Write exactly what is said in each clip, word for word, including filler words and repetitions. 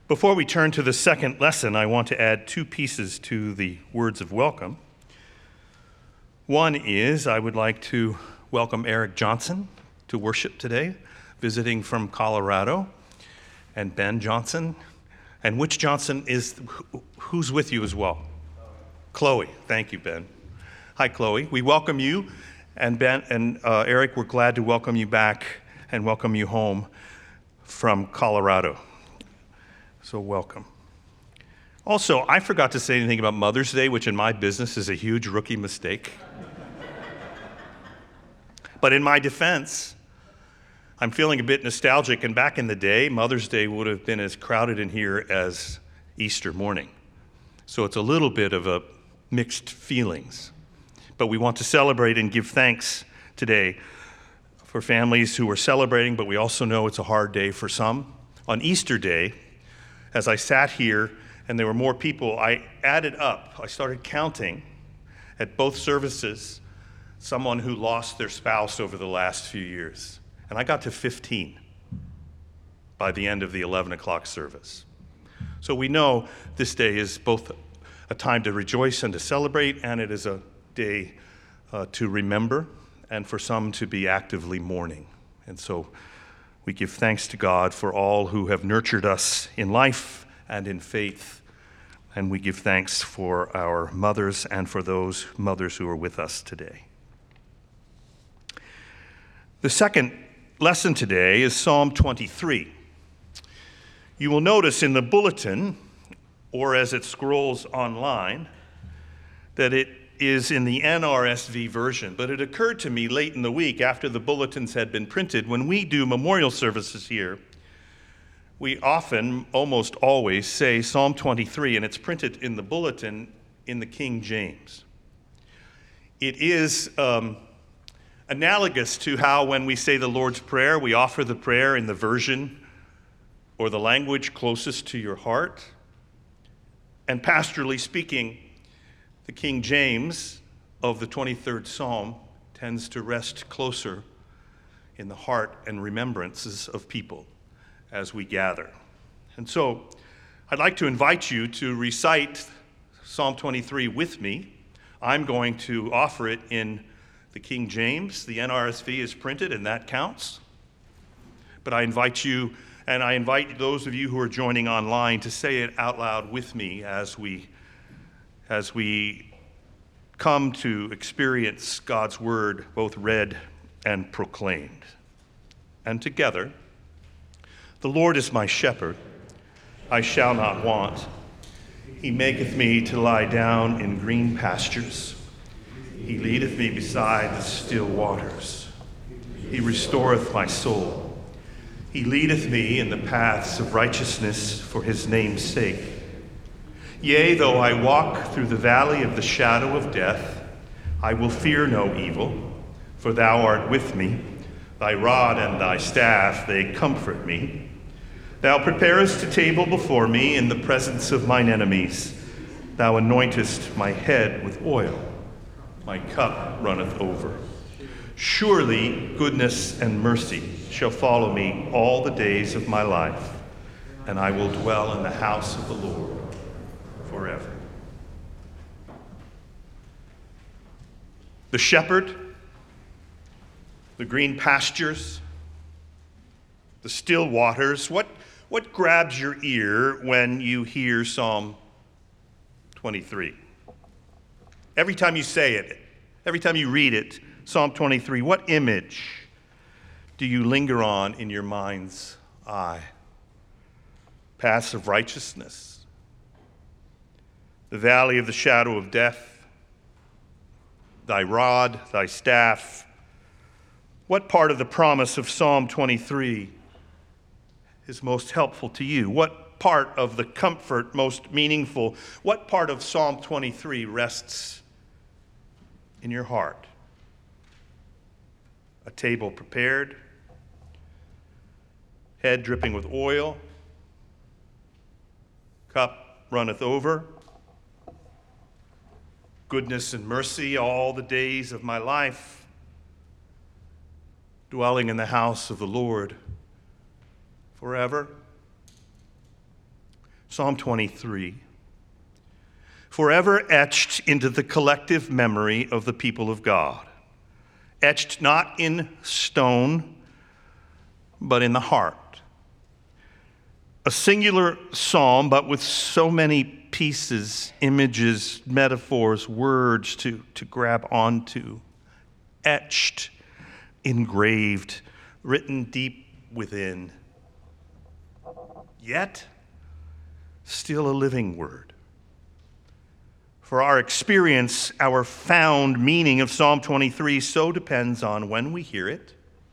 Before we turn to the second lesson, I want to add two pieces to the words of welcome. One is I would like to welcome Eric Johnson to worship today, visiting from Colorado, and Ben Johnson. And which Johnson is, who's with you as well? Chloe. Thank you, Ben. Hi, Chloe. We welcome you, and Ben and uh, Eric, we're glad to welcome you back and welcome you home from Colorado. So welcome. Also, I forgot to say anything about Mother's Day, which in my business is a huge rookie mistake. But in my defense, I'm feeling a bit nostalgic, and back in the day, Mother's Day would have been as crowded in here as Easter morning. So it's a little bit of a mixed feelings. But we want to celebrate and give thanks today for families who are celebrating, but we also know it's a hard day for some. On Easter Day, as I sat here and there were more people, I added up, I started counting at both services someone who lost their spouse over the last few years. And I got to fifteen by the end of the eleven o'clock service. So we know this day is both a time to rejoice and to celebrate, and it is a day uh, to remember, and for some to be actively mourning. And so we give thanks to God for all who have nurtured us in life and in faith, and we give thanks for our mothers and for those mothers who are with us today. The second lesson today is Psalm twenty-three. You will notice in the bulletin, or as it scrolls online, that it is in the N R S V version, but it occurred to me late in the week after the bulletins had been printed, when we do memorial services here, we often, almost always, say Psalm twenty-three, and it's printed in the bulletin in the King James. It is um, analogous to how when we say the Lord's Prayer, we offer the prayer in the version or the language closest to your heart. And pastorally speaking, the King James of the twenty-third Psalm tends to rest closer in the heart and remembrances of people as we gather. And so I'd like to invite you to recite Psalm twenty-three with me. I'm going to offer it in the King James. The N R S V is printed, and that counts. But I invite you, and I invite those of you who are joining online to say it out loud with me as we as we come to experience God's word both read and proclaimed. And together, the Lord is my shepherd, I shall not want. He maketh me to lie down in green pastures. He leadeth me beside the still waters. He restoreth my soul. He leadeth me in the paths of righteousness for his name's sake. Yea, though I walk through the valley of the shadow of death, I will fear no evil, for thou art with me. Thy rod and thy staff, they comfort me. Thou preparest a table before me in the presence of mine enemies. Thou anointest my head with oil. My cup runneth over. Surely goodness and mercy shall follow me all the days of my life, and I will dwell in the house of the Lord forever. The shepherd, the green pastures, the still waters. What, what grabs your ear when you hear Psalm twenty-three? Every time you say it, every time you read it, Psalm twenty-three, what image do you linger on in your mind's eye? Paths of righteousness, the valley of the shadow of death, thy rod, thy staff. What part of the promise of Psalm twenty-three is most helpful to you? What part of the comfort most meaningful? What part of Psalm twenty-three rests in your heart? A table prepared, head dripping with oil, cup runneth over, goodness and mercy all the days of my life, dwelling in the house of the Lord forever. Psalm twenty-three, forever etched into the collective memory of the people of God, etched not in stone, but in the heart. A singular psalm, but with so many pieces, images, metaphors, words to, to grab onto, etched, engraved, written deep within, yet still a living word. For our experience, our found meaning of Psalm twenty-three so depends on when we hear it,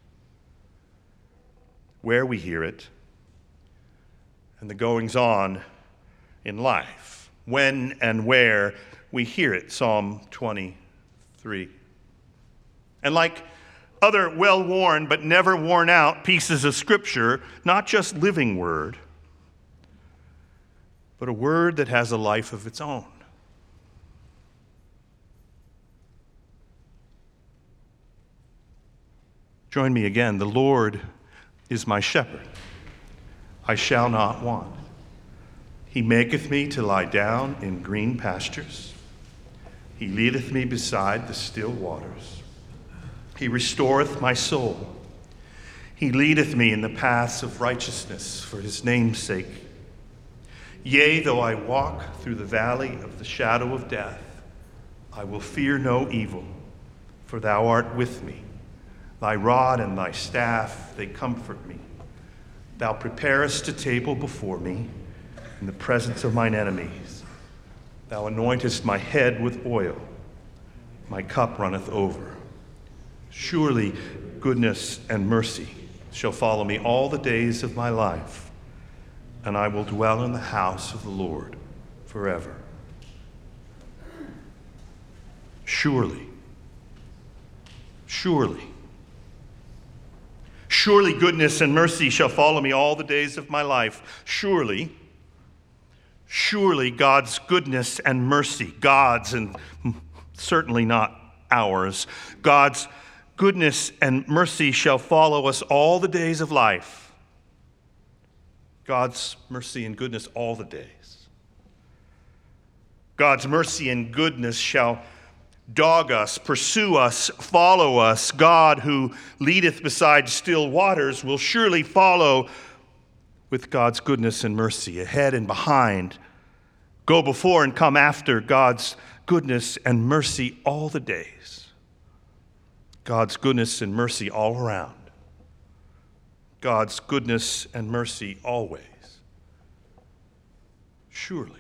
where we hear it, and the goings-on in life, when and where we hear it, Psalm twenty-three. And like other well-worn but never worn out pieces of Scripture, not just living word, but a word that has a life of its own. Join me again. The Lord is my shepherd. I shall not want. He maketh me to lie down in green pastures. He leadeth me beside the still waters. He restoreth my soul. He leadeth me in the paths of righteousness for his name's sake. Yea, though I walk through the valley of the shadow of death, I will fear no evil, for thou art with me. Thy rod and thy staff, they comfort me. Thou preparest a table before me in the presence of mine enemies. Thou anointest my head with oil. My cup runneth over. Surely goodness and mercy shall follow me all the days of my life, and I will dwell in the house of the Lord forever. Surely, surely, surely goodness and mercy shall follow me all the days of my life. Surely, surely God's goodness and mercy, God's and certainly not ours, God's goodness and mercy shall follow us all the days of life. God's mercy and goodness all the days. God's mercy and goodness shall dog us, pursue us, follow us. God, who leadeth beside still waters, will surely follow with God's goodness and mercy, ahead and behind, go before and come after God's goodness and mercy all the days. God's goodness and mercy all around. God's goodness and mercy always. Surely.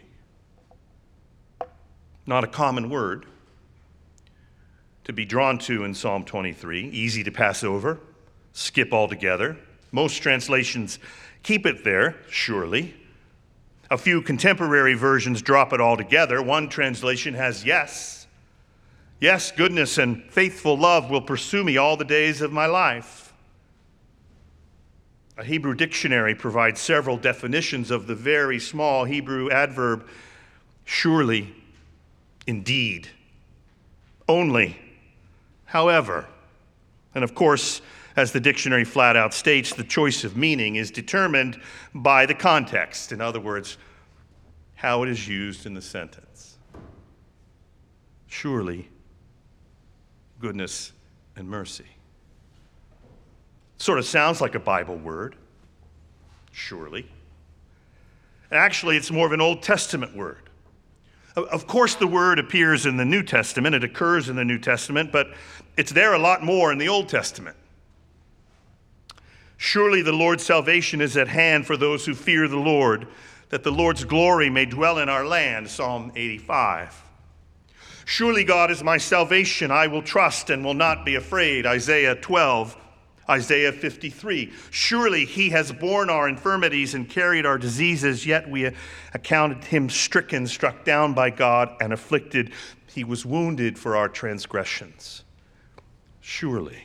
Not a common word to be drawn to in Psalm twenty-three, easy to pass over, skip altogether. Most translations keep it there, surely. A few contemporary versions drop it altogether. One translation has yes. Yes, goodness and faithful love will pursue me all the days of my life. A Hebrew dictionary provides several definitions of the very small Hebrew adverb surely, indeed, only, however. And of course, as the dictionary flat out states, the choice of meaning is determined by the context. In other words, how it is used in the sentence. Surely, goodness and mercy. Sort of sounds like a Bible word, surely. Actually, it's more of an Old Testament word. Of course, the word appears in the New Testament. It occurs in the New Testament, but it's there a lot more in the Old Testament. Surely the Lord's salvation is at hand for those who fear the Lord, that the Lord's glory may dwell in our land, Psalm eighty-five. Surely God is my salvation. I will trust and will not be afraid, Isaiah twelve. Isaiah fifty-three, surely he has borne our infirmities and carried our diseases, yet we accounted him stricken, struck down by God, and afflicted. He was wounded for our transgressions. Surely.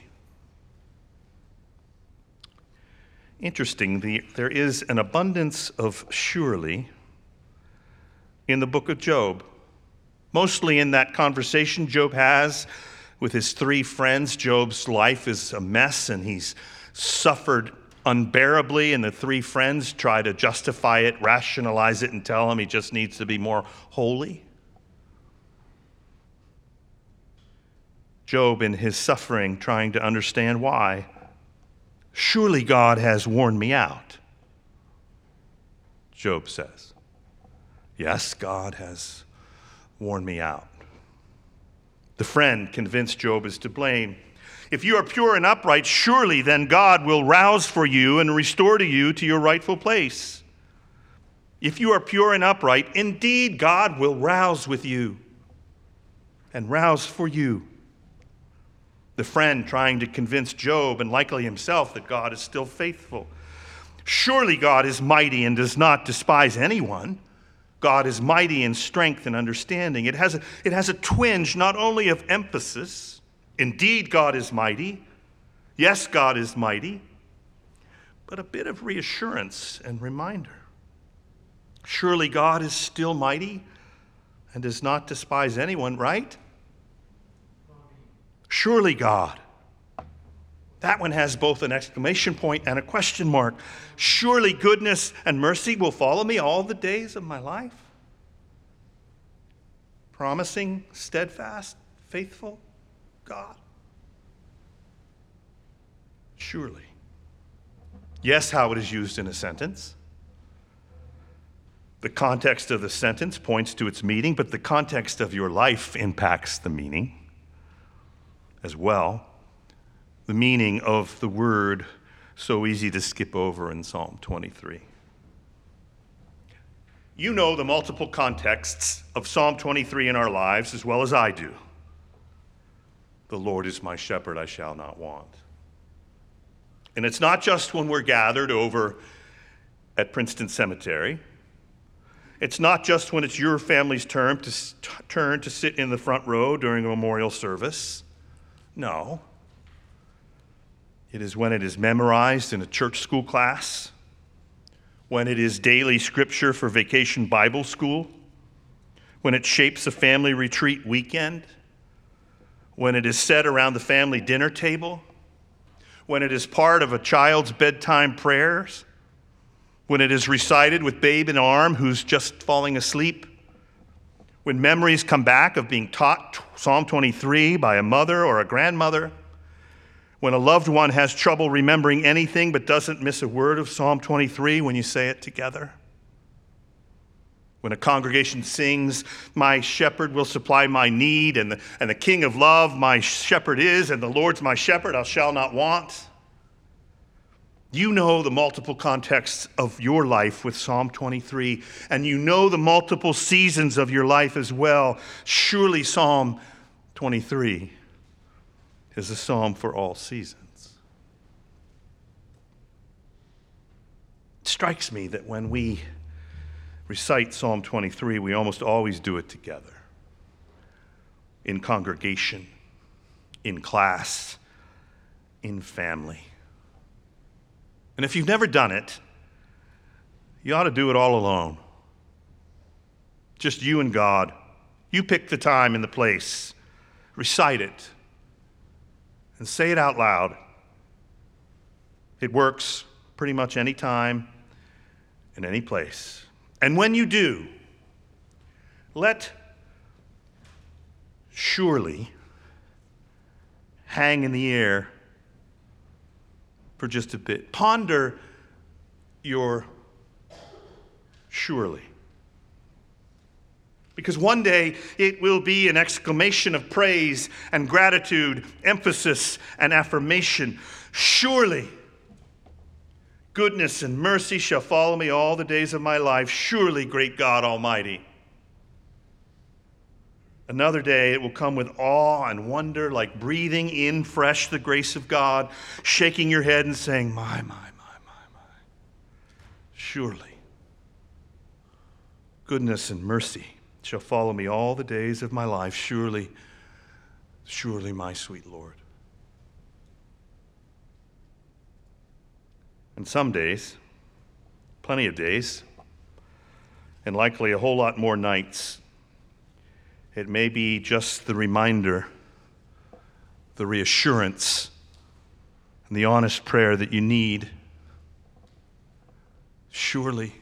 Interesting, the, there is an abundance of surely in the book of Job. Mostly in that conversation Job has with his three friends. Job's life is a mess, and he's suffered unbearably, and the three friends try to justify it, rationalize it, and tell him he just needs to be more holy? Job, in his suffering, trying to understand why. Surely God has worn me out, Job says. Yes, God has worn me out. The friend convinced Job is to blame. If you are pure and upright, surely then God will rouse for you and restore to you to your rightful place. If you are pure and upright, indeed God will rouse with you and rouse for you. The friend trying to convince Job, and likely himself, that God is still faithful. Surely God is mighty and does not despise anyone. God is mighty in strength and understanding. It has a, it has a twinge not only of emphasis. Indeed, God is mighty. Yes, God is mighty. But a bit of reassurance and reminder. Surely God is still mighty and does not despise anyone, right? Surely God. That one has both an exclamation point and a question mark. Surely goodness and mercy will follow me all the days of my life. Promising, steadfast, faithful God. Surely. Yes, how it is used in a sentence. The context of the sentence points to its meaning, but the context of your life impacts the meaning as well. The meaning of the word so easy to skip over in Psalm twenty-three. You know the multiple contexts of Psalm twenty-three in our lives as well as I do. The Lord is my shepherd, I shall not want. And it's not just when we're gathered over at Princeton Cemetery. It's not just when it's your family's turn to, turn to sit in the front row during a memorial service. No. It is when it is memorized in a church school class, when it is daily scripture for vacation Bible school, when it shapes a family retreat weekend, when it is said around the family dinner table, when it is part of a child's bedtime prayers, when it is recited with babe in arm who's just falling asleep, when memories come back of being taught Psalm twenty-three by a mother or a grandmother, when a loved one has trouble remembering anything but doesn't miss a word of Psalm twenty-three when you say it together, when a congregation sings, my shepherd will supply my need, and the, and the King of love my shepherd is, and the Lord's my shepherd, I shall not want. You know the multiple contexts of your life with Psalm twenty-three, and you know the multiple seasons of your life as well. Surely Psalm twenty-three is a psalm for all seasons. It strikes me that when we recite Psalm twenty-three, we almost always do it together, in congregation, in class, in family. And if you've never done it, you ought to do it all alone. Just you and God. You pick the time and the place. Recite it. And say it out loud. It works pretty much any time and any place. And when you do, let surely hang in the air for just a bit. Ponder your surely. Because one day it will be an exclamation of praise and gratitude, emphasis and affirmation. Surely goodness and mercy shall follow me all the days of my life. Surely, great God Almighty. Another day it will come with awe and wonder, like breathing in fresh the grace of God, shaking your head and saying, my, my, my, my, my. Surely goodness and mercy shall follow me all the days of my life. Surely, surely, my sweet Lord. And some days, plenty of days, and likely a whole lot more nights, it may be just the reminder, the reassurance, and the honest prayer that you need Surely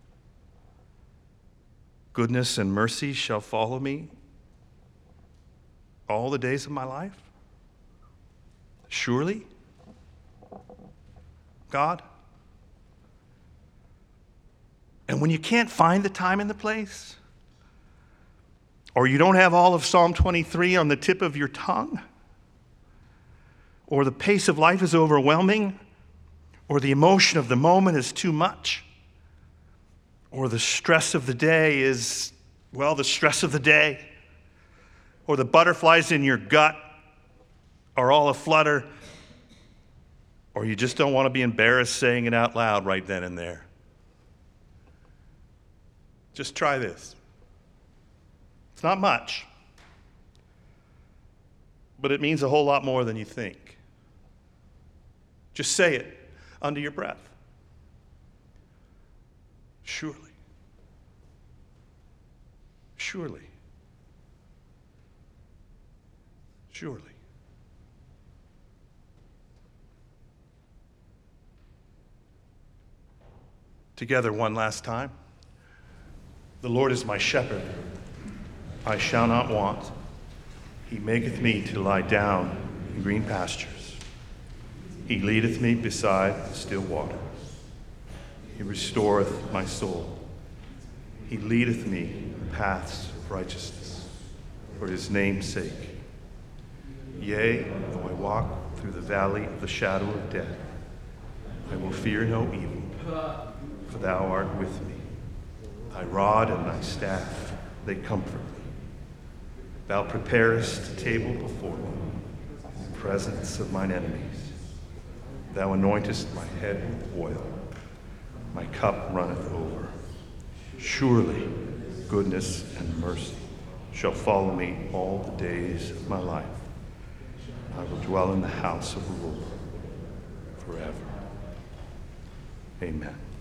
goodness and mercy shall follow me all the days of my life. Surely, God. And when you can't find the time and the place, or you don't have all of Psalm twenty-three on the tip of your tongue, or the pace of life is overwhelming, or the emotion of the moment is too much, or the stress of the day is, well, the stress of the day, or the butterflies in your gut are all aflutter, or you just don't want to be embarrassed saying it out loud right then and there. Just try this. It's not much, but it means a whole lot more than you think. Just say it under your breath. Surely. Surely. Surely. Together one last time. The Lord is my shepherd. I shall not want. He maketh me to lie down in green pastures. He leadeth me beside the still waters. He restoreth my soul. He leadeth me in paths of righteousness for his name's sake. Yea, though I walk through the valley of the shadow of death, I will fear no evil, for thou art with me. Thy rod and thy staff, they comfort me. Thou preparest a table before me in the presence of mine enemies. Thou anointest my head with oil. My cup runneth over. Surely goodness and mercy shall follow me all the days of my life. I will dwell in the house of the Lord forever. Amen.